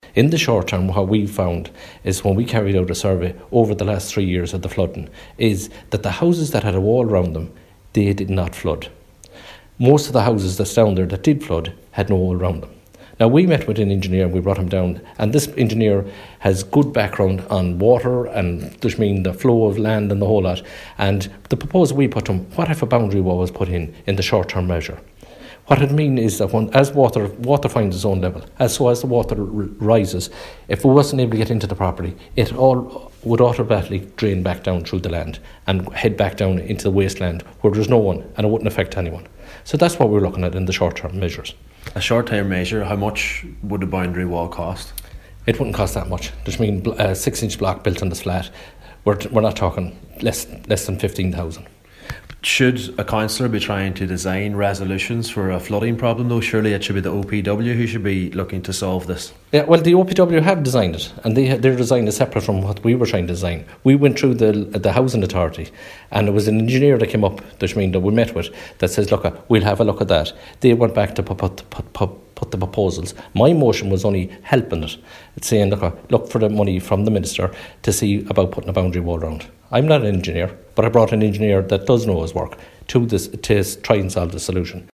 In the short term, what we found is when we carried out a survey over the last 3 years of the flooding, is that the houses that had a wall around them, they did not flood. Most of the houses that's down there that did flood had no wall around them. Now, we met with an engineer and we brought him down, and this engineer has good background on water and the flow of land and the whole lot. And the proposal we put to him, what if a boundary wall was put in the short-term measure? What it means is that as water finds its own level, as the water rises, if it wasn't able to get into the property, it all would automatically drain back down through the land and head back down into the wasteland where there's no one, and it wouldn't affect anyone. So that's what we're looking at in the short-term measures. A short-term measure, how much would a boundary wall cost? It wouldn't cost that much. There's a 6-inch block built on this flat. We're not talking less than 15,000. Should a councillor be trying to design resolutions for a flooding problem, though? Surely it should be the OPW who should be looking to solve this. Yeah, well, the OPW have designed it, and their design is separate from what we were trying to design. We went through the Housing Authority, and it was an engineer that came up, that we met with, that says, look, we'll have a look at that. They went back to put the proposals. My motion was only helping it. It's saying, look for the money from the minister to see about putting a boundary wall around. I'm not an engineer, but I brought an engineer that does know his work to try and solve the solution.